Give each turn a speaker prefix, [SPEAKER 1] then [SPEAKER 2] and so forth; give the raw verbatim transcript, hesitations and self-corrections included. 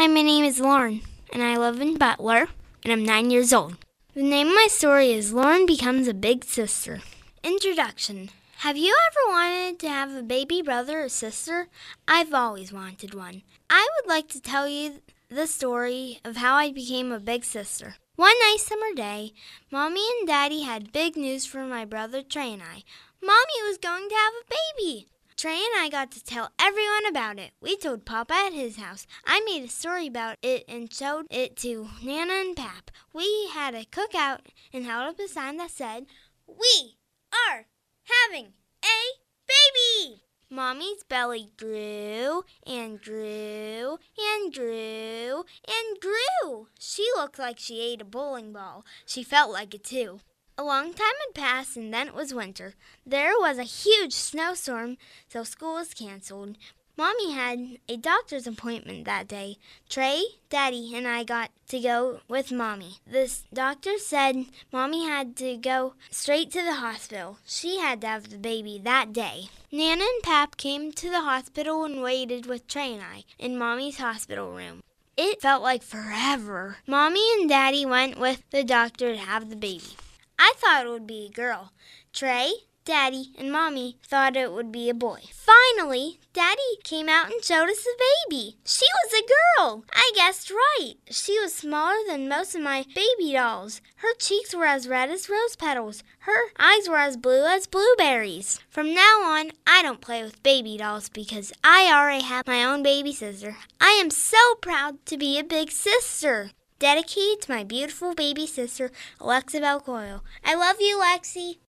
[SPEAKER 1] Hi, my name is Lauren, and I live in Butler, and I'm nine years old. The name of my story is Lauren Becomes a Big Sister. Introduction. Have you ever wanted to have a baby brother or sister? I've always wanted one. I would like to tell you the story of how I became a big sister. One nice summer day, Mommy and Daddy had big news for my brother Trey and I. Mommy was going to have a baby. Trey and I got to tell everyone about it. We told Papa at his house. I made a story about it and showed it to Nana and Pap. We had a cookout and held up a sign that said, "We are having a baby!" Mommy's belly grew and grew and grew and grew. She looked like she ate a bowling ball. She felt like it too. A long time had passed, and then it was winter. There was a huge snowstorm, so school was canceled. Mommy had a doctor's appointment that day. Trey, Daddy, and I got to go with Mommy. The doctor said Mommy had to go straight to the hospital. She had to have the baby that day. Nana and Pap came to the hospital and waited with Trey and I in Mommy's hospital room. It felt like forever. Mommy and Daddy went with the doctor to have the baby. I thought it would be a girl. Trey, Daddy, and Mommy thought it would be a boy. Finally, Daddy came out and showed us the baby. She was a girl. I guessed right. She was smaller than most of my baby dolls. Her cheeks were as red as rose petals. Her eyes were as blue as blueberries. From now on, I don't play with baby dolls because I already have my own baby sister. I am so proud to be a big sister. Dedicated to my beautiful baby sister, Alexa Belcoil. I love you, Lexi.